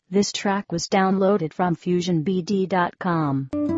This track was downloaded from FusionBD.com.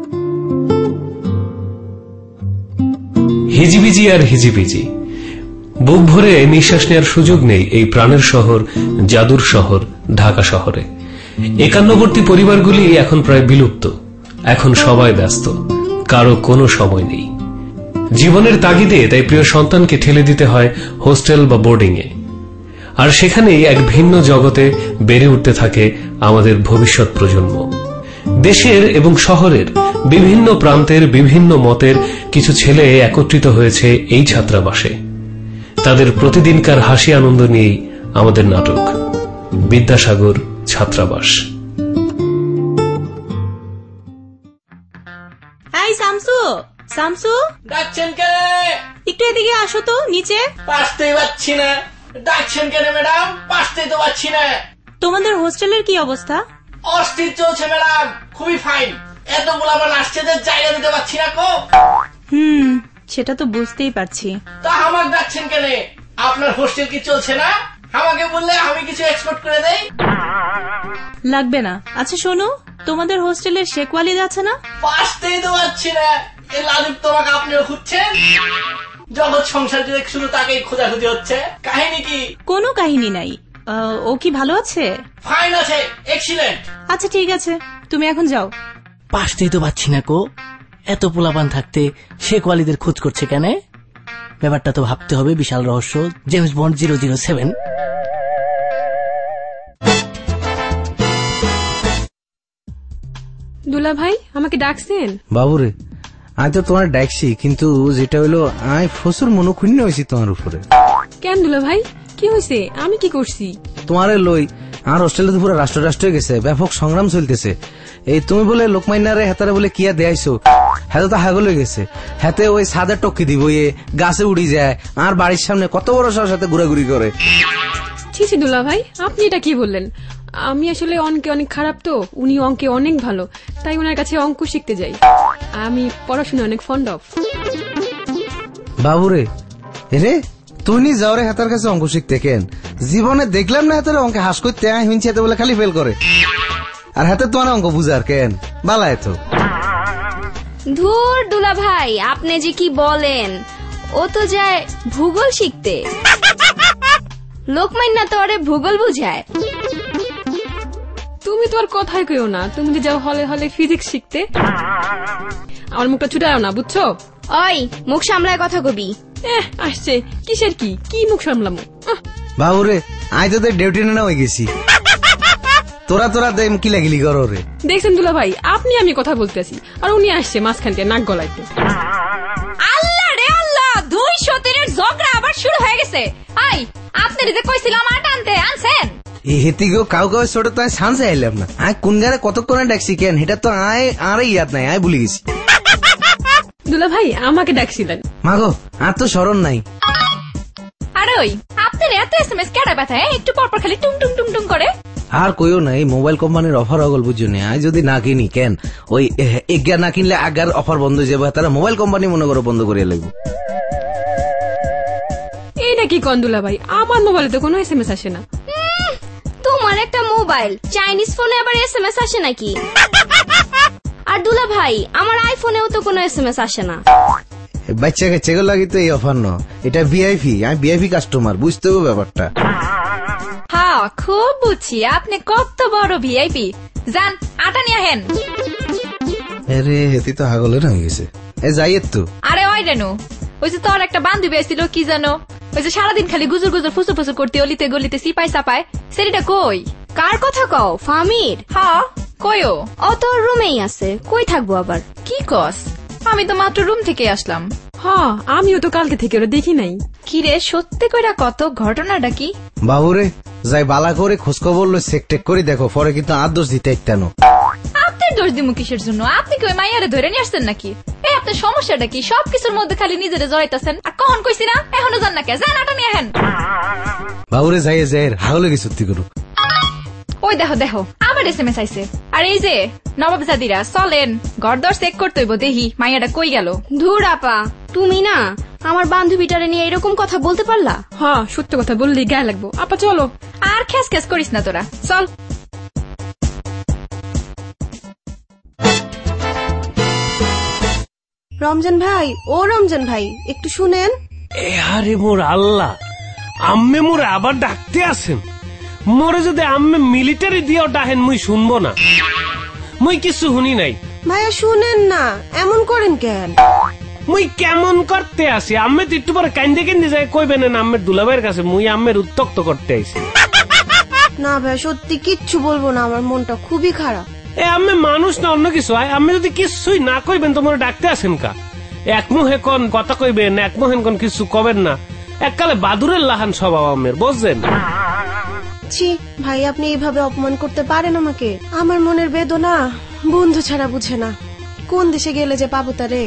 হিজিবিজি আর হিজিবিজি, বুক ভরে নিঃশ্বাস নেওয়ার সুযোগ নেই এই প্রাণের শহর, জাদুর শহর ঢাকা শহরে। একান্নবর্তী পরিবারগুলি এখন প্রায় বিলুপ্ত। এখন সবাই ব্যস্ত, কারো কোনো সময় নেই। জীবনের তাগিদে তাই প্রিয় সন্তানকে ঠেলে দিতে হয় হোস্টেল বা বোর্ডিং এ, আর সেখানেই এক ভিন্ন জগতে বেড়ে উঠতে থাকে আমাদের ভবিষ্যৎ প্রজন্ম। দেশের এবং শহরের বিভিন্ন প্রান্তের বিভিন্ন মতের কিছু ছেলে একত্রিত হয়েছে এই ছাত্রাবাসে। তাদের প্রতিদিনকার হাসি আনন্দ নিয়েই আমাদের নাটক বিদ্যাসাগর ছাত্রাবাস। হাই শামসু, শামসু ডাকছেন কে? একটু এদিকে আসো তো, নিচে। পারতেই পারছি না। ডাকছেন কেন ম্যাডাম? পারতেই তো পারছি না। তোমাদের হোস্টেলের কি অবস্থা? অস্থির চলছে ম্যাডাম, খুবই ফাইন। এতগুলো আবার আসছে যে জায়গা দিতে পারছি না কো। সেটা তো বুঝতেই পারছি। তা আমাকে ডাকছেন কেন? আপনার হোস্টেল কি চলছে না? আমাকে বললে আমি কিছু এক্সপোর্ট করে দেই। লাগবে না। আচ্ছা শোনো, তোমাদের হোস্টেলের শেখ ওয়ালিদ আছে না? পারতেই তো পারছি না। এই লালুক তোমাকে আপনিও খুঁজছেন? জগৎ সংসার যে শুধু তাকেই খোঁজাখুঁজি হচ্ছে। কাহিনী কি? কোনো কাহিনী নাই। ও কি ভালো আছে? ফাইন আছে, এক্সিলেন্ট। আচ্ছা ঠিক আছে, তুমি এখন যাও। পারতেই তো পাচ্ছি না কো। এত পোলাপান থাকতে শেখ ওয়ালিদের খোঁজ করছে কেন? ব্যাপারটা তো ভাবতে হবে বিশাল রহস্য। James Bond 007। দুলা ভাই আমাকে ডাকছেন? বাবুরে, আমি তো তোমার ডাকছি, কিন্তু যেটা হইলো আমি প্রচুর মনোক্ষুণ্ণ হয়েছি তোমার উপরে। কেন দুলা ভাই, কি হয়েছে? আমি কি করছি? তোমারে লই আর হোস্টেলে তো পুরো রাষ্ট্র রাষ্ট্র হয়ে গেছে, ব্যাপক সংগ্রাম চলতেছে। এই তুমি বলে লোকমান্যারে হেতারে বলে কিয়া দেয়াইছো, হাতে তো হাগল হয়ে গেছে। হাতে ওই সাদা টক্কি দিব, গাছে উড়ি যায়, আর বাড়ির সামনে কত বড় সবার সাথে ঘুরাঘুরি করে। ছি ছি দুলা ভাই, আপনি এটা কি বললেন? আমি আসলে অঙ্কে অনেক খারাপ, তো উনি অঙ্কে অনেক ভালো, তাই ওনার কাছে অঙ্ক শিখতে যাই। আমি পড়াশোনা অনেক ফন্ড অফ। বাবুরে রে, তুমি যাও রে হাতার কাছে অঙ্ক শিখতে। কেন জীবনে দেখলাম না হাতের অঙ্কে হাস করতে হিংসি হাতে বলে খালি ফেল করে, আর হাতে তোমার অঙ্ক বুঝার কেন বালায় তো। ধুর দুলা ভাই, আপনি যে কি বলেন, ও তো যায় ভূগোল শিখতে। লোকমান্যা তো ওরে ভূগোল বুঝায়। তুমি তোমার কথাই কইও না, তুমি যে যাও হলে হলে ফিজিক্স শিখতে। আমার মুখটা ছুটাও না, বুঝছো? ওই মুখ সামলায় কথা কবি। আসছে কিসের কি মুখ সামলামো? বাবুরে, আজ তোদের ডিউটি না হয়ে গেছি। তোরা দেম কি লাগিলি করো রে। দেখছেন দুলা ভাই, আপনি আমি কথা বলতেছি আর উনি আসছে মাঝখানতে নাক গলাইতে। আল্লাহ রে আল্লাহ, 200 তীরের ঝগড়া আবার শুরু হয়ে গেছে। আই আপনি যে কইছিলাম আটা আনতে আনছেন? হেতিকেও কাউ ছোট তো আমি সানসে আইলাম না। আয় কোন গারে কতক্ষণে ডাকছি কেন, এটা তো আর ইয়াদ নাই, আয় ভুলে গেছি। দুলা ভাই আমাকে ডাকছিলেন। মাগো আর তো স্মরণ নাই। আরে ওই আপনার এত এসএমএস কেডা ব্যথায় একটু পরপর খালি টুং টুং টুং টুং করে। আর কইও না, এই মোবাইল কোম্পানির অফার অগল বুঝছো না। আজ যদি না কিনি কেন, ওই এগার না কিনলে আগার অফার বন্ধ হয়ে যাবে, তারা মোবাইল কোম্পানি মনে করো বন্ধ করিয়া লাগবে। এইটা কি কোন দুলা ভাই, আমার মোবাইলে তো কোনো এসএমএস আসে না। তোমার একটা মোবাইল, চাইনিজ ফোনে আবার এসএমএস আসে নাকি? আর দুলা ভাই, আমার আইফোনেও তো কোনো এসএমএস আসে না। বাচ্চা কাচ্চা লাগি তো এই অফার ন, এটা ভিআইপি। আমি ভিআইপি কাস্টমার, বুঝতে হবে ব্যাপারটা। হ্যাঁ খুব বুঝছি, আপনি কত বড় ভিআইপি। যান আটা নিয়ে আহেন। আরে হেতি তো হাগলে না হয়ে গেছে। যাই তো। আরে ওই রেনু, ওই যে তোর একটা বান্ধবী আসছিল, কি জানো, ওই যে সারাদিন খালি গুজুর গুজুর ফুসুর ফুসুর করতে অলিতে গলিতে সিপাই সাপায়, সেটা কই? কার কথা কও? ফামির? হ্যাঁ কইও। ও তো রুমেই আছে, কই থাকবো আবার? কি কস? আমি তো মাত্র রুম থেকে আসলাম। হ্যাঁ আমিও তো কালকে থেকে ওরা দেখি নাই। কি রে, সত্যি কইরা কত, ঘটনাটা কি? বাবুরে যাই বালা করে খোঁজ খবর লো, চেক টেক করে দেখো, পরে কিন্তু আর দোষ দিতে একটানো। আপনার দোষ দিমু কিসের জন্য? আপনি কি ওই মাইয়ারে ধরে নিয়ে আসছেন নাকি? এই আপনার সমস্যাটা কি? সবকিছুর মধ্যে খালি নিজেরে জড়াইতেছেন। আর কখন কইছি না, এখনো জান না কে? যান আটা নিয়ে আহেন। বাবুরে যাই হাগলে গেছে সত্যি করো। ওই দেখো দেখো আবার এসএমএস আইছে। আর এই যে নবাব জাদিরা, চলেন ঘরদর চেক করতে হইব, দেখি মাইয়াটা কই গেল। ধুর আপা, তুমি না আমার বান্ধবীটারে নিয়ে এরকম কথা বলতে পারলা? হ্যাঁ সত্য কথা বললেই গায়ে লাগবো। আপা চলো। আর খ্যাস খ্যাস করিস না তোরা, চল। রমজান ভাই, ও রমজান ভাই, একটু শুনেন। আরে মোর আল্লাহ, আম্মে মোরে আবার ডাকতে আসেন। মোরে যদি আম্মে মিলিটারি দিয়েও ডাকেন মুই শুনবো না, মুই কিছু শুনি নাই। ভাইয়া শুনেন না, এমন করেন কেন? মুই কেমন করতে আসি? আম্মে তো একটু পরে কান্দে কান্দে যায় কইবেন না আম্মের দুলাভাইয়ের কাছে মুই আম্মের উত্তক্ত করতে আইছি। না ভাই, সত্যি কিচ্ছু বলবো না, আমার মনটা খুবই খারাপ। আম্মে মানুষ না অন্য কিছু হয়? আম্মে যদি কিছুই না কইবেন তোমার ডাকতে আসেন কা? এক মুহে কোন কথা কইবেন, এক মুহে কোন কিছু কবেন না। এককালে বাদুরের লাহান স্বভাব আম্মের, বুঝছেন? ছি ভাই, আপনি এইভাবে অপমান করতে পারেন আমাকে। আমার মনের বেদনা বন্ধু ছাড়া বুঝে না, কোন দেশে গেলে যে পাবো তারে।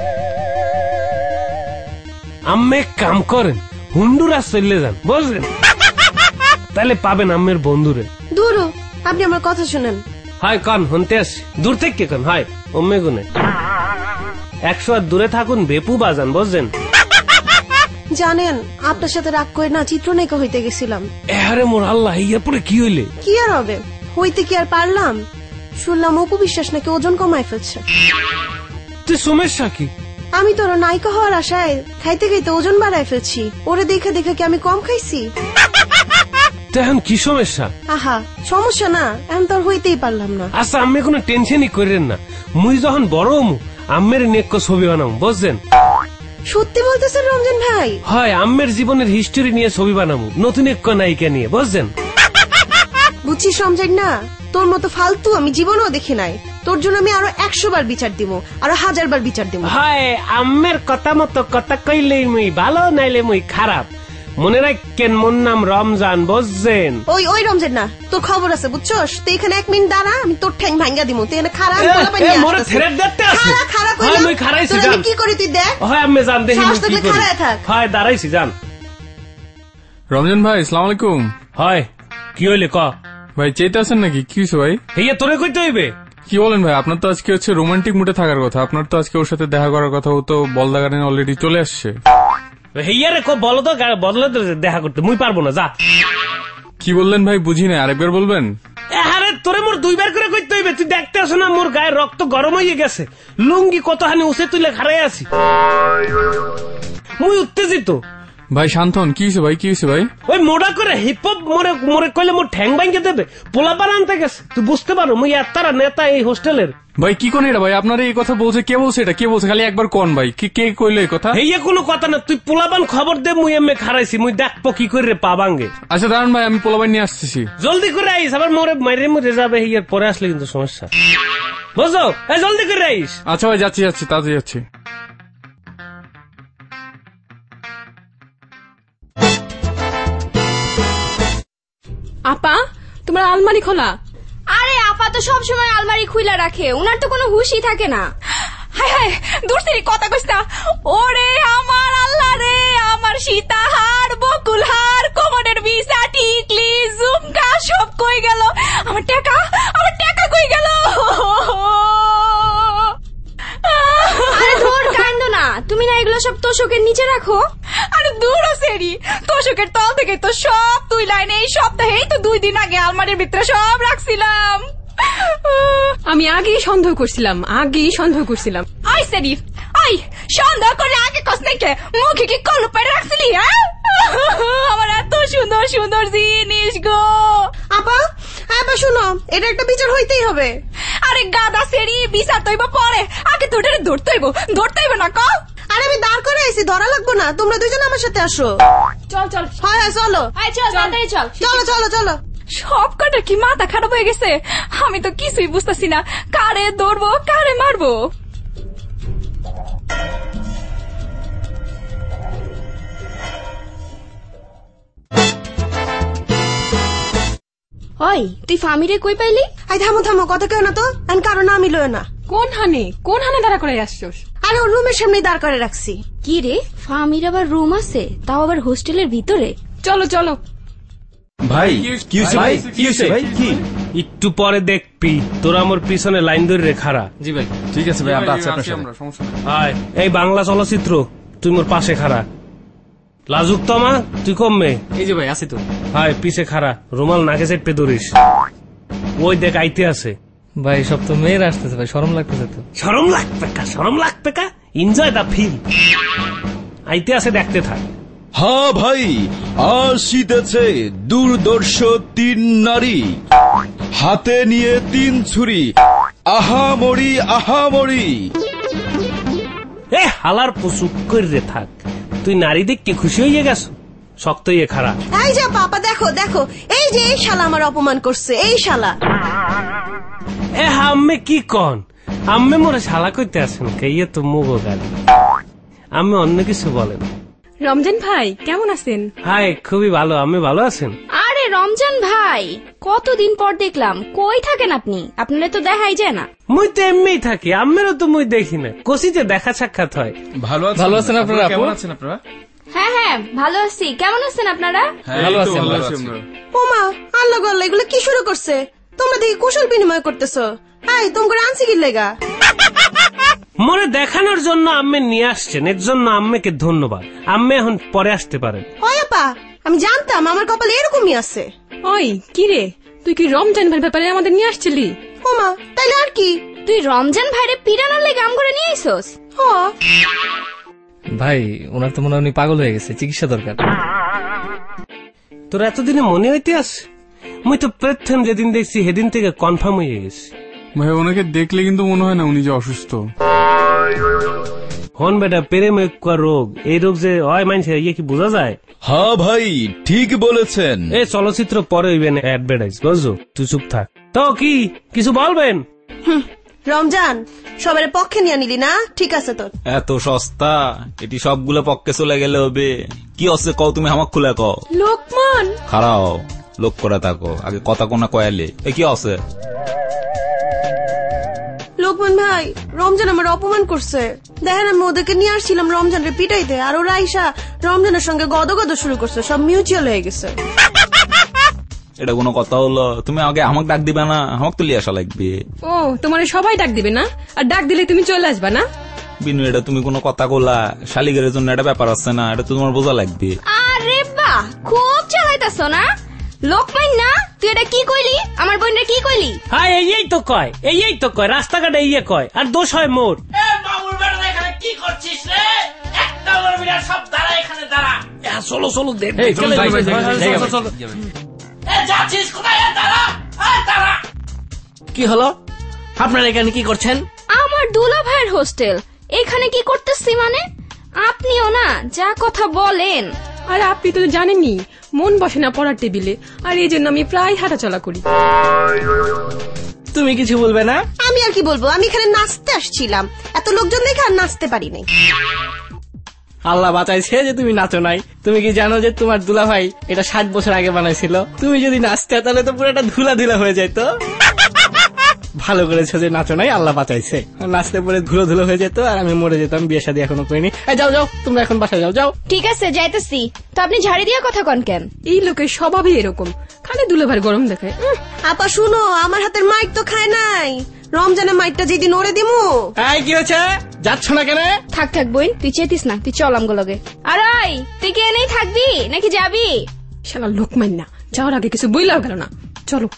আম্মে কাম করেন, হুন্ডুরাস চলে যান, বুঝলেন? তাহলে পাবেন আম্মের বন্ধুরে। দূর, আপনি আমার কথা শুনেন। হয় কন হনতে আসি, দূর থেকে কন হয় অম্মে গুনে 100 হাত দূরে থাকুন, বেপু বাজান, বুঝছেন? জানেন, আপনার সাথে রাগ করে না চিত্রনায়িকা হইতে গেছিলাম। আরে মোর আল্লাহ, ইয়া পরে কি হইলে? কি আর হবে, হইতে কি আর পারলাম? শুনলাম অপু বিশ্বাস নাকি ওজন কমায় ফেলছে। তুই সমস্যা কি? আমি তো নায়িকা হওয়ার আশায় খাইতে খাইতে ওজন বাড়ায় ফেলছি। ওরে দেখে দেখে কি আমি কম খাইছি? এখন কি সমস্যা? আহা, সমস্যা না, এখন তো আর হইতেই পারলাম না। আচ্ছা, আমি কোনো টেনশনই করেন না। মুই যখন বড় হমু আম্মের নেক ছবি বানাবো, বুঝছেন? সত্যি বলতেছেন রমজান ভাই? হয়, আম্মের জীবনের হিস্টোরি নিয়ে ছবি বানাবো, নতুন এক নায়িকা নিয়ে, বুঝছেন? বুঝছিস রমজান না, তোর মতো ফালতু আমি জীবনেও দেখি নাই। তোর জন্য আমি আরো 100 বার বিচার দিব, আরো 1000 বার বিচার দিব। হয়, আম্মের কথা মতো কথা কইলেই মুই ভালো, নাইলে মুই খারাপ। মনে রাখেন মোর নাম রমজান, বুঝছেন? ওই রমজান না, তোর খবর আছে বুঝছস? তুই এখানে 1 মিনিট দাঁড়া, আমি তোর ঠ্যাং ভাঙ্গা দিব। তুই এখানে খারাপ কি করি তুই দেখ। হয় আম্মে জান দেখি হয় দাঁড়াইছি জান। রমজান ভাই, আসসালামু আলাইকুম। হয়, কি হইলে ক ভাই? চেতে আছেন নাকি? কি হয়েছে ভাই? হেয়া তোরে কইতে হইবে? কি বলেন ভাই, আপনার তো আজকে হচ্ছে রোমান্টিক মুডে থাকার কথা, আপনার তো আজকে ওর সাথে দেখা করার কথা। ও তো বলদা গার্ডেন অলরেডি চলে আসছে। হেয়ারে কো বলো তো, বদলে দেখা করতে মুই পারবো না, যা। কি বললেন ভাই? বুঝি না, আরেকবার বলবেন। আরে তোরে মোর 2 বার করে কইতে হইবে, তুই দেখতে আসো না মোর গায়ে রক্ত গরম হয়ে গেছে, লুঙ্গি কতখানি উসে তুলে খাড়াই আছি, মুই উত্তেজিত। ভাই শান্তন, কি হয়েছে ভাই? কি হয়েছে ভাই? ওই মোড়া করে হিপহপ মরে কইলে মোর ঠ্যাং ভাঙ্গে দেবে, পোলাপান আনতে গেছে। তুই বুঝতে পারো মুই এতারা নেতা এই হোস্টেলের। ভাই কি কোন এটা ভাই? আপনার এই কথা বলছে কে? বলছে এটা কে বলছে? খালি একবার কোন ভাই, কে কইলো এই কথা? এই কোনো কথা না, তুই পোলাপান খবর দে, মুই এমনি খারাইছি, মুই দেখবো কি করে পা ভাঙ্গে। আচ্ছা দাঁড়ান ভাই, আমি পোলাপান নিয়ে আসতেছি। জলদি করে আইস, আবার মোরে মরে যাবে, হিয়ার পরে আসলে কিন্তু সমস্যা, বুঝো? জলদি করে আইস। আচ্ছা ভাই, যাচ্ছি তাড়াতাড়ি যাচ্ছি। আপা, তোমার আলমারি খোলা। আরে আপা তো সবসময় আলমারি খুইলা রাখে, উনার তো কোনো হুশই থাকে না। হায় হায়, দূর থেকে কথা কইস না। ওরে আমার আল্লাহ রে, আমার সীতাহার, বকুলহার, কোমরের বিছা, টিকলি, ঝুমকা সব কই গেল। আমার টাকা কই গেল। আরে ধর, কান্দো না, তুমি না এগুলো সব তোষকের নিচে রাখো। আরে দূর সেরি, তোষকের তল থেকে তো সব তুই লাইনে এই সপ্তাহেই তো 2 দিন আগে আলমারির ভিতরে সব রাখছিলাম। আমি আগেই সন্দেহ করছিলাম। আই সেরিফ, আই সন্দেহ করে আগে কস নাই কে? মুখে কি কলপ পেরে রাখছিলি? হ্যাঁ, আমার এত সুন্দর সুন্দর জিনিস গো। আপা শুনো, এটা একটা বিচার হইতেই হবে। আরে গাদা সেরি, বিচার তৈব পরে, আগে তো ওটারে ধরতে হইব না ক? আরে আমি দাঁড় করে আইছি, ধরা লাগবো না, তোমরা দুজন আমার সাথে আসো। চল হ্যাঁ চলো, চলো। সব কটা কি মাথা খারাপ হয়ে গেছে? আমি তো কিছুই বুঝতেছি না, কারে ধরবো কারে মারবো। ওই তুই ফামিরে কই পাইলি? আই থামো, কথা কেউ না তো, আমি কারণ আমি লয় না। কোন হানে দাঁড়া করে আসছোস? আরে ওর রুমের সামনে দাঁড় করে রাখছি। কি রে, ফামির আবার রুম আছে, তাও আবার হোস্টেলের ভিতরে? চলো ভাই কি হয়েছে ভাই? কি একটু পরে দেখবি, তোরা আমার পিছনে লাইন ধরে রে খাড়া। জি ভাই, ঠিক আছে ভাই, আমরা আছি আপনার সাথে। হাই, এই বাংলা চলচ্চিত্র, তুই মোর পাশে খাড়া। লাজুক তমা, তুই কমবে। এই যে ভাই, আছি তো। হাই, পিছে খাড়া, রুমাল নাকে চেপে ধরিস। ওই দেখ আইতে আছে। ভাই সব তো মেয়ের আসতেছে ভাই, শরম লাগতেছে তো। শরম লাগবে কা? Enjoy the feel. আইতে আছে, দেখতে থাক। হ্যাঁ ভাই, আসিতেছে দুর্দর্শ 3 নারী, হাতে নিয়ে 3 ছুরি, আহামরি আহামরি। এ হালার পশু করে থাক, তুই নারী দেখতে খুশি হয়ে গেছ? শক্ত ইয়ে খারাপ। এই যে পাপা, দেখো দেখো, এই যে এই শালা আমার অপমান করছে, এই শালা। এ আম্মে কি কন? আম্মে মোরে শালা কইতে আসেন কে? ইয়ে তো মুগো গালি। আম্মে অন্য কিছু বলেন। রমজান ভাই কেমন আছেন? হাই, খুবই ভালো। আম্মে ভালো আছেন? আরে রমজান ভাই, কতদিন পর দেখলাম, কই থাকেন আপনি? আপনারা তো দেখাই যায় না। মুই তো এমনিই থাকি, আম্মেরও তো মুই দেখি না, কোচিতে দেখা সাক্ষাৎ হয়। ভালো আছেন আপনারা? কেমন আছেন আপনারা? হ্যাঁ হ্যাঁ ভালো আছি, কেমন আছেন আপনারা? ভালো আছি আমরা। ওমা, আল্লাহ গো আল্লাহ, এগুলো কি শুরু করছে? তোমরা দেখি কুশল বিনিময় করতেছো। হাই, তোমাকে আনছি কি লেগা? মোরে দেখানোর জন্য আম্মে নিয়ে আসছেন, এর জন্য আম্মেকে ধন্যবাদ। আম্মে এখন পরে আসতে পারেন। ওই আপা, আমি জানতাম আমার কপালে এরকমই আছে। ওই কি রে, তুই কি রমজান ভাইয়ের ব্যাপারে আমাদের নিয়ে আসছিলি? ওমা, তাইলে আর কি? তুই রমজান ভাইরে পিরানোর লেগে আম করে নিয়ে আইছস? ভাই, ওনার তো মনে হয় উনি পাগল হয়ে গেছে, চিকিৎসা দরকার। তোর এতদিনে মনে হইতে আসে? মুই তো প্রথম যেদিন দেখছি সেদিন থেকে কনফার্ম হয়ে গেছি। ভাই, ওনাকে দেখলে কিন্তু মনে হয় না উনি যে অসুস্থ। হন বেটা, প্রেম এক রোগ, এই রোগ যে হয় মানছে ইয়ে কি বোঝা যায়? হ্যাঁ ভাই, ঠিক বলেছেন। এই চলচ্চিত্র পরে হইবেন অ্যাডভার্টাইজ, বুঝছো? তুই চুপ থাক। তো কি কিছু বলবেন? রমজান, সবার পক্ষে নিয়ে নিলি না? ঠিক আছে তোর। এত সস্তা, এটি সবগুলো পক্ষে চলে গেলে হবে। কি আছে কও, তুমি আমাকে খুলে কও। লোকমান খারাও, লোক করে থাকো, আগে কথা কোনা কয়ালে। এ কি আছে? লোকমান ভাই, রমজান আমার অপমান করছে। দেখেন, আমি ওদেরকে নিয়ে আসছিলাম রমজানের পিটাইতে, আর ওরা আইসা রমজানের সঙ্গে গদগদ শুরু করছে, সব মিউচুয়াল হয়ে গেছে। এটা কোনো কথা হলো? তুমি আগে আমাকে ডাক দিবে না? আমাকে তো লিয়ে আসা লাগবে। ও, তোমার সবাই ডাক দিবে না? আর ডাক দিলে তুমি চলে আসবা না? বিনু, এটা তুমি কোনো কথা কলা? শালিগের জন্য এটা ব্যাপার আছে না, এটা তো তোমার বোঝা লাগবে। আরে বাহ, খুব চালাইতাছ না লোকমান। না তুই এটা কি কইলি? আমার বোনের কি কইলি? হ্যাঁ, এই তো কয়, এই তো কয়, রাস্তাঘাটে ইয়ে কয়, আর দোষ হয় মোর। মামুর বেটা, এখানে কি করছিস রে? একটা বলবি না, সব দাঁড়া, এখানে দাঁড়া। চলো চলো, যাচ্ছিস কোথায়? দাঁড়া, দাঁড়া। কি হলো? আপনারা এখানে কি করছেন? আমার দুলা ভাইয়ের হোস্টেল, এখানে কি করতেছি মানে? আপনিও না যা কথা বলেন। আর আপনি তো জানেনই, মন বসে না পড়ার টেবিলে, আর এই জন্য আমি প্রায় হাঁটাচলা করি। তুমি কিছু বলবে না? আমি আর কি বলবো, আমি এখানে নাচতে আসছিলাম, এত লোকজন দেখে আর নাচতে পারি নাই। আল্লাহ বাঁচাইছে যে তুমি নাচো নাই। তুমি কি জানো যে তোমার দুলা ভাই এটা 60 বছর আগে বানাইছিল? তুমি যদি নাচতে তাহলে তো পুরোটা ধুলা ধুলা হয়ে যেত। ভালো করেছো যে নাচো নাই, আল্লাহ বাঁচাইছে। নাচতে পরে ধুলো ধুলো হয়ে যেত আর আমি মরে যেতাম, বিয়ে শাদী এখনো করিনি। যাও যাও, তোমরা এখন বাসায় যাও। যাও। ঠিক আছে, যাইতেছি। তো আপনি ঝাড়ি দিয়া কথা কন কেন? এই লোকের স্বভাবই এরকম, খালি দুলাভাইয়ের গরম দেখায়। আপা শুনো, আমার হাতের মাইক তো খায় নাই। রমজানের মাইকটা যেদিন ওরে দিমু। কি হয়েছে? যাচ্ছ না কেন? থাক থাক বোন, তুই চেতিস না, তুই চল আমগুলোকে। আর তুই কি এনেই থাকবি নাকি যাবি? শালা লোকমান না, যাওয়ার আগে কিছু বইলাও গেল না। চলো।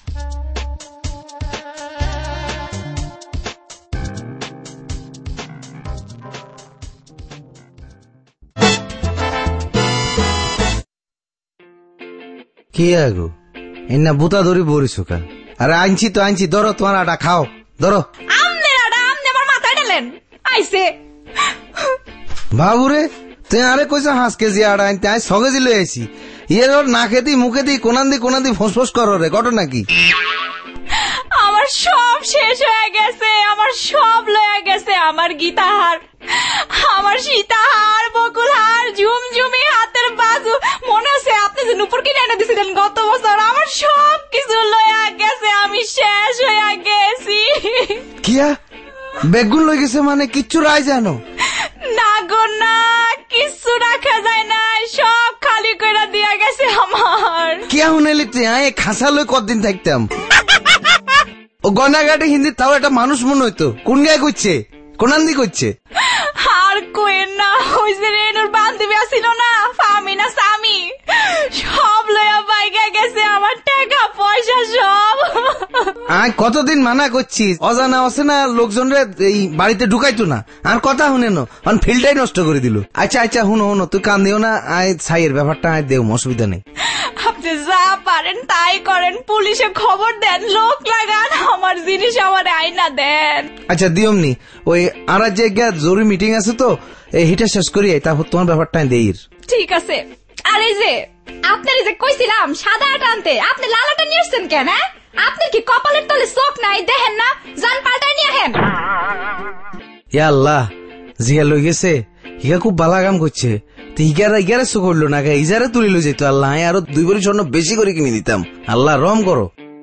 কি আগো এনা বুতা ধরি বরিছুকা? আরে আনছি তো আনছি, ধরো তোমার আটা খাও, ধরো। আমনে আটা, আমনে আমার মাথায় ঢালেন। আইছে বাবুরে, তুই আরে কইছো 5 কেজি আটা আনতে, আজ 6 কেজি লই আইছি। ইয়ের ওর নাকে দি মুখে দি কোনান দি ফোঁস করো রে, ঘটনা কি? আমার সব শেষ হয়ে গেছে, আমার সব লয়ে গেছে। আমার গীতাহার, আমার সীতাহার, বকুলহার, ঝুমঝুমি, হাতের বাজু, মনে আছে আপনি যে নুপুর কিনে এনে দিয়েছিলেন গত বছর? আমার সব কিছু লয়ে গেছে, আমি শেষ হয়ে গেছি। কিয়া বেগুন লই গেছে মানে? কিচ্ছু রাই জানো না গো না, কিছু রাখা যায় না, সব খালি করে দিয়া গেছে আমার। কিয়া হুনেলি তুই? আয় খাসা লই কতদিন থাকতাম। ও গনাঘাটে হিন্দি তাও একটা মানুষ মনে হইতো। কোন গায়ে করছে? কোনান্দি করছে? আর কোয়েন না, ওই যে রেনুর বান্ধবী আসিল না, ফামিনা সামি, সব লয়া বাইগা গেছে আমার টাকা পয়সা সব। আয় কতদিন মানা করছি অজানা অচেনা লোকজনরে এই বাড়িতে ঢুকাইতো না, আর কথা শুনে ফিল্ডটাই নষ্ট করে দিল। আচ্ছা আচ্ছা হুনো তুই কান দিও না, আয় ছাইয়ের ব্যাপারটা আয় দেও, অসুবিধা নেই। আপনি যা পারেন তাই করেন, পুলিশে খবর দেন, লোক লাগান, আমার জিনিস আমার আইনা দেন। আচ্ছা দিওমনি, ওই আর যে জরুরি মিটিং আছে তো হিটা শেষ করি, তারপর তোমার ব্যাপারটা দেই। ঠিক আছে। আর এই যে আপনার যে কইছিলাম সাদা আটা আনতে, আপনি লাল আটা নিয়ে আসছেন কেন? আপনার কি কপালের তলে চোখ নাই, দেখেন না? জান পাল্টাই নিয়ে আসেন। ইয়া আল্লাহ, জিয়া লই গেছে, হিয়া খুব ভালো কাম করছে। ইগারে চোখ করলো না, ইজারে তুলিল যেত। আল্লাহ আরো 2 ভরি স্বর্ণ বেশি করে কিনে দিতাম। আল্লাহ রহম করো।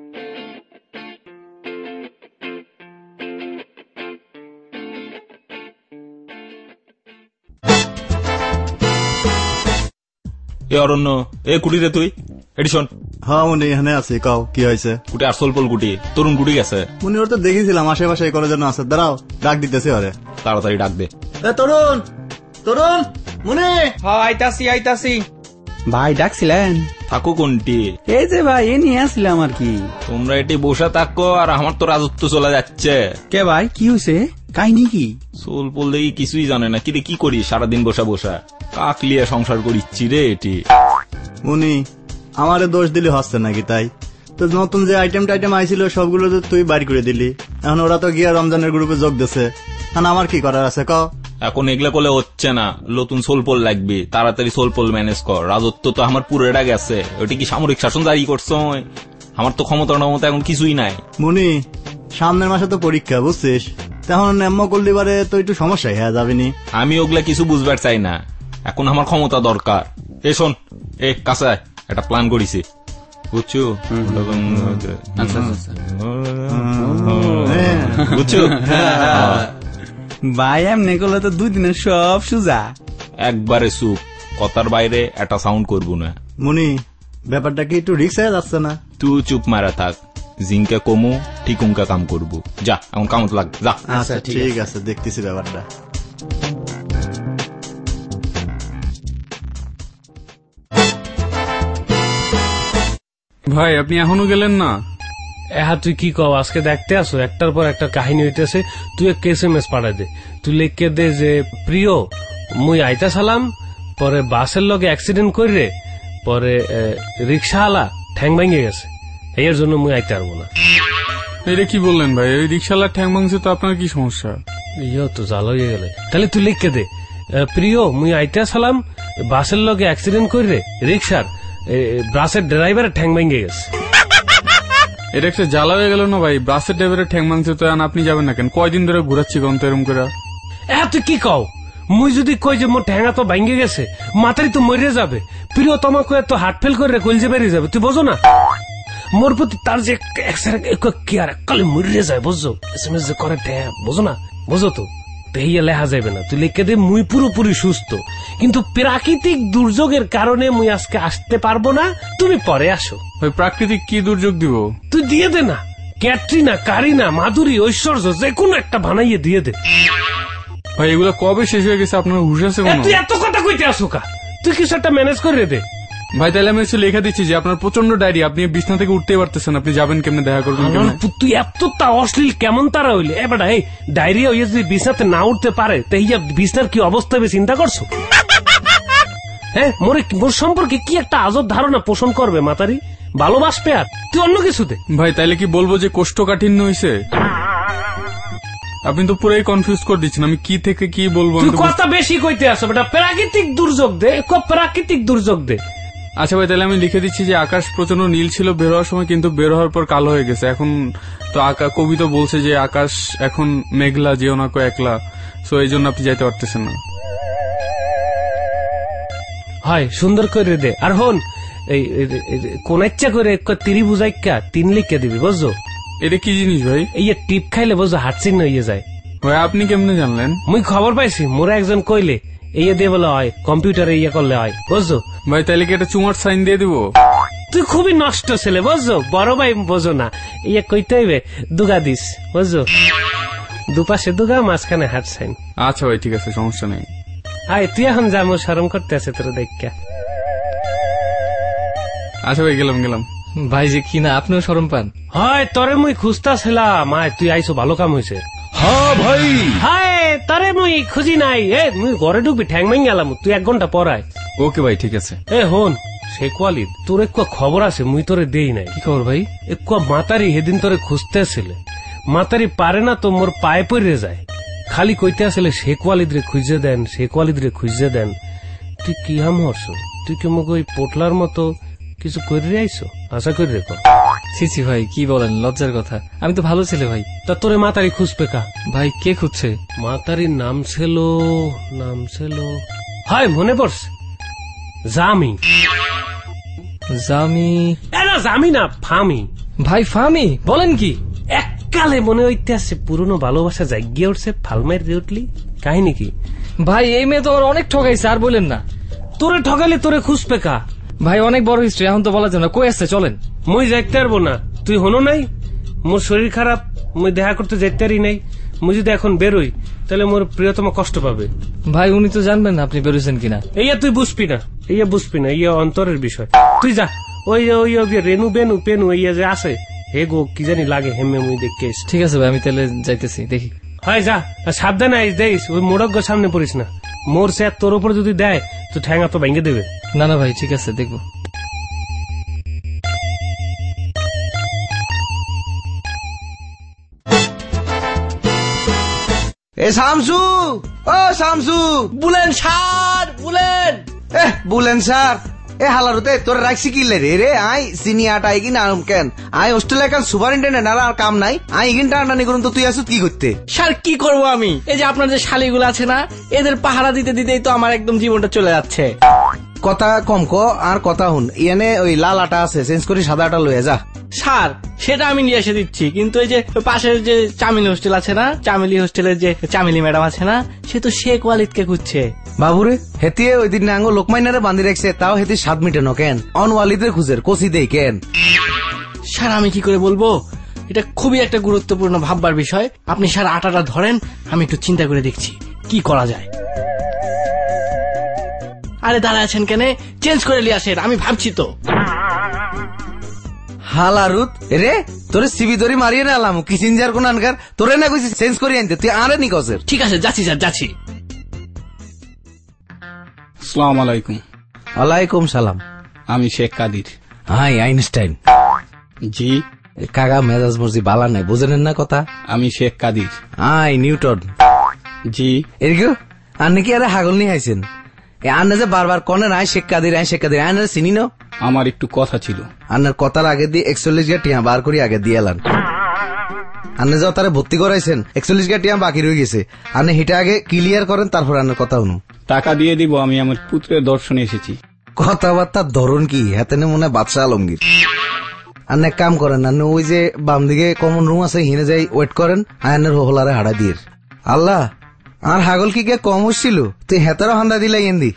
এ অরণ্য, এ কুটি রে তুই এটি শোন। হ্যাঁ উনি এখানে আছে, কাও কি হয়েছে? কুটি আর সোলপল কুটি, তরুণ কুটি গেছে। উনি ওর তো দেখেছিলাম আশেপাশে করার জন্য আছে। দাঁড়াও, ডাক দিতেছে ওরে। তাড়াতাড়ি ডাক দে। তরুণ তরুণ মনে। হ্যাঁ আইতাছি আইতাছি। ভাই ডাকছিলেন? থাকো কোনটি? এই যে ভাই এ নিয়ে আসছিলাম আর কি। তোমরা এটি বসে থাকো, আর আমার তো রাজত্ব চলে যাচ্ছে। কে ভাই কি হয়েছে? কাহিনী কি? সোলপল দেখি কিছুই জানে না। কি করি সারাদিন বসা বসা? কাকলিয়া সংসার করিচ্ছি রে। এটি উনি আমারে দোষ দিলে হচ্ছে নাকি? তাই তো নতুন যে আইটেম আইছিল সবগুলো তো তুই বাড়ি করে দিলি। এখন ওরা তো গিয়া রমজানের গ্রুপে যোগ দিছে। এখন আমার কি করার আছে? কও। এখন এগুলা করলে হচ্ছে না, নতুন সোলপল লাগবে। তাড়াতাড়ি সোলপল ম্যানেজ কর। রাজত্ব তো আমার পুরোটা গেছে। ওইটা কি সামরিক শাসন জারি করছো? আমার তো ক্ষমতা এখন কিছুই নাই। মুনি, সামনের মাসে তো পরীক্ষা, বুঝছিস? তখন এম্ম করলি বারে তো একটু সমস্যাই হয়ে যাবে নি। আমি ওগুলা কিছু বুঝবার চাই না, এখন আমার ক্ষমতা দরকার। এ শোন, এ কাছে একটা প্ল্যান করেছি, বুঝছো? বুঝছো? ভাই এমনি করলে তো 2 দিনের সব সুজা। একবারে চুপ, কথার বাইরে একটা সাউন্ড করবো না। মুনি, ব্যাপারটা কি একটু রিস্ক হয়ে যাচ্ছে না? তুই চুপ মারা থাক, জিঙ্কা কমু ঠিকুঙ্কা কাম করবো। যা এখন কামত লাগ, যা। আচ্ছা ঠিক আছে, দেখতেছি ব্যাপারটা। ভাই আপনি এখনো গেলেন না? হ্যাঁ তুই কি কও, আজকে দেখতে আসো, একটার পর একটা কাহিনী হইতেছে। তুই এক SMS পাঠাই দে, তুই লিখে দে যে প্রিয় মুই আইতা সালাম, পরে বাসের লগে অ্যাক্সিডেন্ট করে, পরে রিক্সাওয়ালা ঠ্যাং ভাঙে গেছে, এর জন্য মুই আইতে পারবো না। এটা কি বললেন ভাই? ওই রিক্সাওয়ালার ঠ্যাং ভাঙছে তো আপনার কি সমস্যা? ইয়ো তো জাল হয়ে গেলে। তাহলে তুই লিখে দে প্রিয় মুই আইতা সালাম, বাসের লগে অ্যাক্সিডেন্ট করে রিক্সার বাসের ড্রাইভারের ঠ্যাং ভাঙে গেছে। এটা একটা জ্বালা হয়ে গেল না ভাই? বাসের ড্রাইভারের ঠ্যাং ভাঙছে তো আপনি যাবেন না কেন? কয়দিন ধরে ঘুরাচ্ছি কোন এরম করে। তুই কি কও? মুই যদি কই যে মোর ঠ্যাঙা তো ভাঙে গেছে, মাথারি তো মরে যাবে। প্রিয় তোমাকে এত হার্ট ফেল করে কলজে বেরিয়ে যাবে, তুই বোঝো না? মোর প্রতি তার যে কেয়ার কালে মরে যায়, বুঝছো? SMS যে করে বোঝো না? বোঝো তো? হইয়া লেখা যাবে না, তুই লিখে দে মুই পুরোপুরি সুস্থ, কিন্তু প্রাকৃতিক দুর্যোগের কারণে মুই আজকে আসতে পারবো না, তুমি পরে আসো। ওই প্রাকৃতিক কি দুর্যোগ দিব? তুই দিয়ে দে না, ক্যাটরিনা, কারিনা, মাধুরী, ঐশ্বর্য যে কোনো একটা বানাইয়ে দিয়ে দে। ভাই এগুলো কবে শেষ হয়ে গেছে? আপনার হুশ আছে? তুই এত কথা কইতে আসো কা? তুই কিছু একটা ম্যানেজ করে দে ভাই। তাহলে আমি এসে লেখা দিচ্ছি যে আপনার প্রচন্ড ডায়রি, আপনি বিছনা থেকে উঠতে পারতেছেন, আপনি যাবেন কেমনে, দেখা করবেন কেমনে? তুই এত তা অশ্লীল কেমন তারা হইলে? এবার এই ডায়রিয়া হইয়া যদি বিছনাতে না উঠতে পারে, তো এই বিছনার কি অবস্থা হবে চিন্তা করছো? হ্যাঁ, মোর সম্পর্কে কি একটা আজব ধারণা পোষণ করবে মাতারি? ভালোবাসবে আর তুই অন্য কিছুতে? ভাই তাইলে কি বলবো যে কোষ্ঠকাঠিন্য হয়েছে? আপনি তো পুরাই কনফিউজ করে দিচ্ছেন, আমি কি থেকে কি বলবো। তুই কথা বেশি কইতে আসো বেটা, প্রাকৃতিক দুর্যোগ দে, প্রাকৃতিক দুর্যোগ দে। আচ্ছা ভাই, তাহলে আমি লিখে দিচ্ছি যে আকাশ প্রচন্ড নীল ছিল বের হওয়ার সময়, কিন্তু বের হওয়ার পর কালো হয়ে গেছে। এখন তো কবি তো বলছে যে আকাশ এখন মেঘলা, যেও না কো একলা, সো এই জন্য আপনি যাইতে পারতেছেন না। হয় সুন্দর করে দে। আর হন, এই কোন ইচ্ছা করে তিরি বুঝাইকা 3 লিখে দিবি, বুঝছো? এটা কি জিনিস ভাই? এই টিপ খাইলে বুঝছো হার্ট চিহ্ন হয়ে যায়। ভাই আপনি কেমনে জানলেন? মুই খবর পাইছি, মোরা একজন কইলে এই দিয়ে বলে হয়, কম্পিউটারে ইয়ে করলে হয়, বুঝছো? ভাই তাহলে কি একটা চুমার সাইন দিয়ে দিব? তুই খুবই নষ্ট ছেলে, বুঝছো? বড় ভাই বোঝো না, ইয়ে কইতে হইবে দুগা দিস, বুঝছো? দুপাশে দুগা, মাঝখানে হার্ট সাইন। আচ্ছা ভাই ঠিক আছে, সমস্যা নেই। আয় তুই এখন যা, মোর শরম করতে আছে তোর দেখা। আচ্ছা ভাই গেলাম। ভাই যে কি না আপনিও শরম পান। হয় তোরে মুই খুঁজতাছিলাম, আয় তুই আইসো, ভালো কাম হয়েছে। হ্যাঁ ভাই, হায় তোরে মুই খুঁজি নাই, মুই ঘরে ঢুকবি ঠ্যাং মাই গেলাম, তুই 1 ঘন্টা পর আয়। ওকে ভাই, ঠিক আছে। হন শেখ ওয়ালিদ, তোর একটু খবর আছে, মুই তোরে দেই নাই। কি খবর ভাই? একটু মাতারি সেদিন তোরে খুঁজতে আসলে, মাতারি পারে না তো মোর পায়ে পড়ে যায়, খালি কইতে আসলে শেখ ওয়ালিদ রে খুঁজে দেন, শেখ ওয়ালিদ রে খুঁজে দেন। তুই কি হাম হরছ? তুই কি মোক ওই পোটলার মতো কিছু করে আইসো? আশা করি রেখো। ছিছি ভাই, কি বলেন, লজ্জার কথা। আমি তো ভালো ছেলে ভাই। তা তোরে মাতারি খুঁজবে কা? ভাই কে খুঁজছে? মাতারির নাম ছিল হয় মনে পড়ছে, জামি। জামি? না জামি না, ফামি। ভাই ফামি? বলেন কি? এককালে মনে হইতে আছে পুরনো ভালোবাসা জাগিয়ে উঠছে, ফালমাই দিয়ে উঠলি। কাহিনী কি? ভাই এই মেয়ে তো অনেক ঠকাইছে, আর বলেন না। তোরে ঠকালে তোরে খুঁজবে কা? ভাই অনেক বড় হিস্ট্রি, এখন তো বলা যায় না। কই আসছে চলেন। মুই যাইতে পারবো না, তুই হনো নাই, মোর শরীর খারাপ, মুই দেখা করতে যাইতে পারি নাই। মুই যদি এখন বেরোই তাহলে মোর প্রিয়তমা কষ্ট পাবে। ভাই উনি তো জানবেন না আপনি বেরোছেন কিনা। এইয়া তুই বুঝবি না, ইয়া অন্তরের বিষয়। তুই যা, ওই রেনু বেনু পেনু ইয়া যে আছে, হে গো কি জানি লাগে, হেমে মুই দেখে। ঠিক আছে ভাই, আমি তাহলে যাইতেছি, দেখি। হয় যা, সাবধানে আইস, দেখিস ওই মোড়ক সামনে পড়িস না। মোর সে তোর উপর যদি দেয় তো ঠ্যাঙা তো ভেঙে দেবে। না না ভাই, ঠিক আছে, দেখবো। এ শামসু, ও শামসু, বুলেন স্যার, বুলেন। বুলেন স্যার, এ হালারুতে তোর রাখছি কি রে রে? আই সিনিয়াটা আই কি না কেন? আই হোস্টেলে এখন সুপারিনটেন্ডেন্ট, আর কাম নাই। আই ইগিন টানাটানি করুন তো তুই আসু কি করতে? স্যার কি করবো আমি? এই যে আপনার যে শালিগুলো আছে না, এদের পাহারা দিতে দিতেই তো আমার একদম জীবনটা চলে যাচ্ছে। কথা কম ক আর কথা হুন। ইয়ানে ওই লাল আটা আছে, চেঞ্জ করি সাদা আটা লয়ে যা। স্যার সেটা আমি নিয়ে এসে দিচ্ছি, কিন্তু এই যে পাশের যে চামিলি হোস্টেল আছে না, চামিলি হোস্টেলের যে চামিলি ম্যাডাম আছে না, সে তো শেখ ওয়ালিদকে খুঁজছে। বাবুরে হেতিয়ে ওই দিন আঙ্গো লোকমাইনারে বান্ধি রাখছে, তাও হেতি স্বাদ মিটে ন কেন? অন ওয়ালিদের খুঁজের কষি দেই কেন? স্যার আমি কি করে বলবো, এটা খুবই একটা গুরুত্বপূর্ণ ভাববার বিষয়। আপনি স্যার আটাটা ধরেন, আমি একটু চিন্তা করে দেখছি কি করা যায়। আরে দাঁড়া আছেন কেন, চেঞ্জ করে লিয়ে আসেন, আমি ভাবছি তো। হালারুত রে, তোরে সিবি দরি মারিয়ে না আলাম কিচিন যার কোন আনকার, তোরে না কইছি চেঞ্জ করি আনতে, তুই আরে নি কসের। ঠিক আছে যাচ্ছি স্যার, যাচ্ছি। আসসালামু আলাইকুম। ওয়ালাইকুম সালাম। আমি শেখ কাদির। Hi Einstein. জি কাকা মেজাজ মর্জি বালা নাই, বুঝেন না কথা? আমি শেখ কাদির। Hi Newton. জি এরকম আন্নে কি আরে হাগল নিয়ে আইছেন? আন্না যে বারবার কনে আয় শেখ কাদির, আয় শেখ কাদির, আন্নার চিনি না? আমার একটু কথা ছিল। আন্নার কথার আগে দিয়ে 41 গা টিয়া বার করি আগে দিয়ে এলান। আন্নে যাও তারা ভর্তি করাইছেন, 41 গা টিয়া বাকি রয়ে গেছে। আন্নে হিটা আগে ক্লিয়ার করেন, তারপর আন্নার কথা শুনুন। টাকা দিয়ে দিব, আমি আমার পুত্রের দর্শনে এসেছি। কথাবার্তার ধরন কি? হাতে মনে বাদশাহ আলমগীর। আন্নে এক কাম করেন, আন্নে ওই যে বাম দিকে কমন রুম আছে, হিনে যাই ওয়েট করেন, আয়নের হোলারে হাড়া দিয়ে। আল্লাহ আর হাগল কি কে কম হচ্ছিল, তুই হেতারও হান্দা দিলাই এন্দি।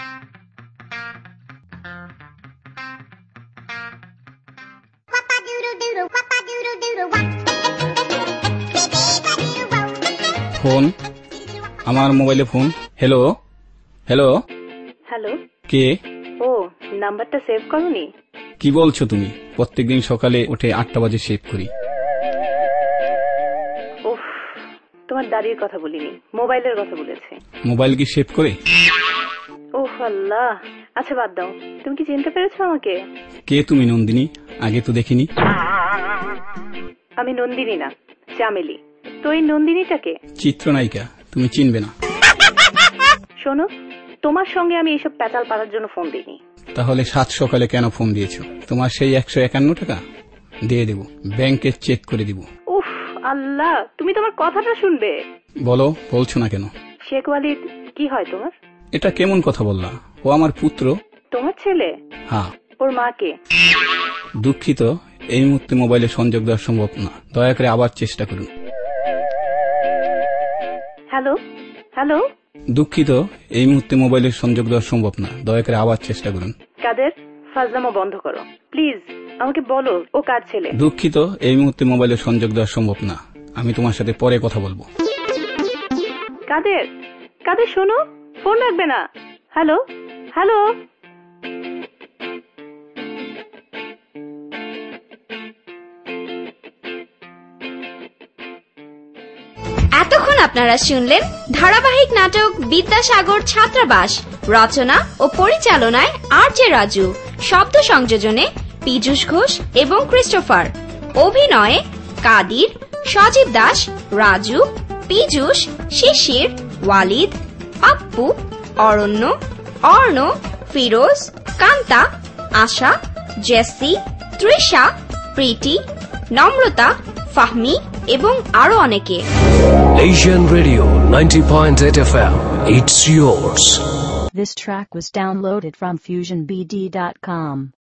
ফোন, আমার মোবাইলে ফোন। হ্যালো হ্যালো হ্যালো, কে? ও নাম্বারটা সেভ করোনি? কি বলছো তুমি? প্রত্যেকদিন সকালে উঠে 8টা বাজে সেভ করি। উফ, তোমার দাদির কথা বলিনি, মোবাইলের কথা বলেছে। মোবাইল কি সেভ করে? ওহ আল্লাহ, আচ্ছা বাদ দাও। তুমি কি চিনতে পেরেছো আমাকে? কে তুমি? নন্দিনী? আগে তো দেখিনি। আমি নন্দিনী না, চামেলি। তো এই নন্দিনীটাকে? চিত্রনায়িকা, তুমি চিনবে না। শোনো, তোমার সঙ্গে আমি এইসব প্যাচাল পাড়ার জন্য ফোন দিইনি। তাহলে 7 সকালে কেন ফোন দিয়েছো? তোমার সেই 151 টাকা দিয়ে দেব, ব্যাংকে চেক করে দিব। উফ আল্লাহ, তুমি তোমার কথাটা শুনবে। বলো, বলছো না কেন? শেখ ওয়ালিদ কি হয় তোমার? এটা কেমন কথা বললা? ও আমার পুত্র। তোমার ছেলে? হ্যাঁ। ওর মাকে? দুঃখিত, এই মুহূর্তে মোবাইলে সংযোগ দেওয়া সম্ভব না, দয়া করে আবার চেষ্টা করুন। Hello hello. দুঃখিত, এই মুহূর্তে মোবাইলের সংযোগ দেওয়া সম্ভব না, দয়া করে আবার চেষ্টা করুন। কাদের, ফাজলামো বন্ধ করো প্লিজ, আমাকে বলো ও কার ছেলে। দুঃখিত, এই মুহূর্তে মোবাইলের সংযোগ দেওয়া সম্ভব না, আমি তোমার সাথে পরে কথা বলবো। কাদের, কাদের শোনো, ফোন রাখবে না। Hello hello. এতক্ষণ আপনারা শুনলেন ধারাবাহিক নাটক বিদ্যাসাগর ছাত্রাবাস, রচনা ও পরিচালনায় আর.জে. রাজু, শব্দ সংযোজনে পীযূষ ঘোষ এবং ক্রিস্টোফার, অভিনয়ে কাদির, সজীব দাস, রাজু, পীযূষ, শিশির, ওয়ালিদ, আপ্পু, অরণ্য, অর্ণ, ফিরোজ, কান্তা, আশা, জেসি, তৃষা, প্রীতি, নম্রতা, ফাহমি এবং আরো অনেকে। Asian Radio 90.8 FM. It's yours. This track was downloaded from FusionBD.com.